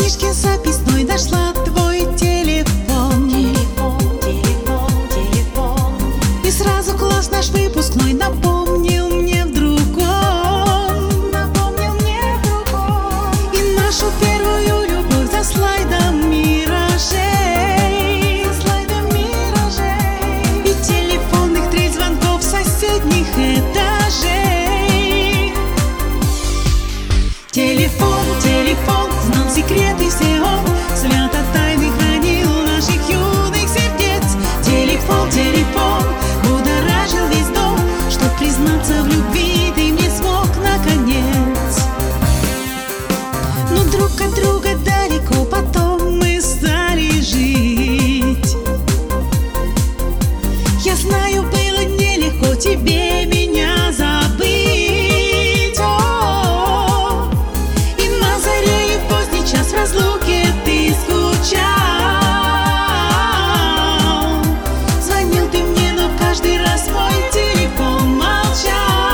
книжке записной нашла твой телефон. И сразу класс наш выпускной напомнил мне в другом. И нашу первую любовь за слайдом миражей. И телефонных трель звонков соседних этажей. Телефон, телефон, знал секреты все он, свято тайны хранил наших юных сердец. Телефон, телефон, будоражил весь дом, чтоб признаться в любви ты мне смог наконец. Но друг от друга далеко потом мы стали жить. Я знаю, было нелегко тебе меня забыть. О, и на заре и в поздний час в разлуке ты скучал. Звонил ты мне, но каждый раз мой телефон молчал.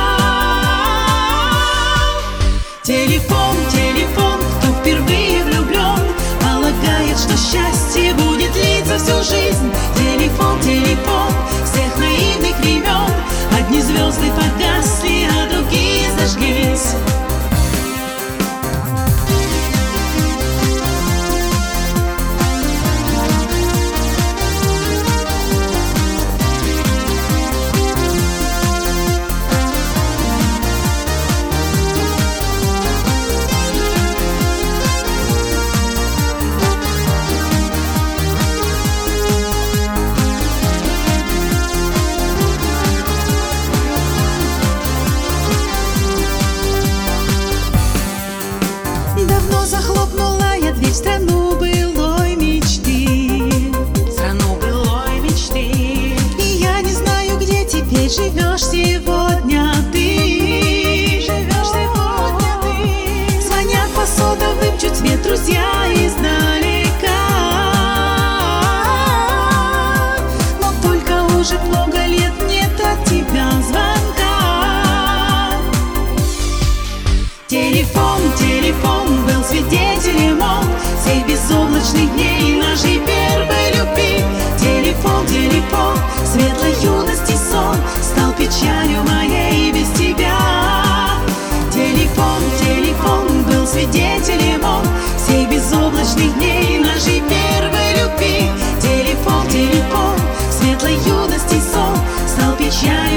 Телефон, телефон, кто впервые влюблен, полагает, что счастье будет длиться всю жизнь. Телефон, телефон, всех наивных времен, одни звезды погасли, а другие зажглись. Давно захлопнула я дверь в страну былой мечты. И я не знаю, где теперь живешь сегодня ты. Звонят по сотовым чуть свет друзья издалека. Но только уже много лет нет от тебя звонка. Телефон, телефон, был свидетелем он всех безоблачных дней нашей первой любви. Телефон, телефон, светлой юности сон стал печалью моей без тебя. Телефон, телефон, был свидетелем он всех безоблачных дней нашей первой любви. Телефон, телефон, светлой юности сон стал печалью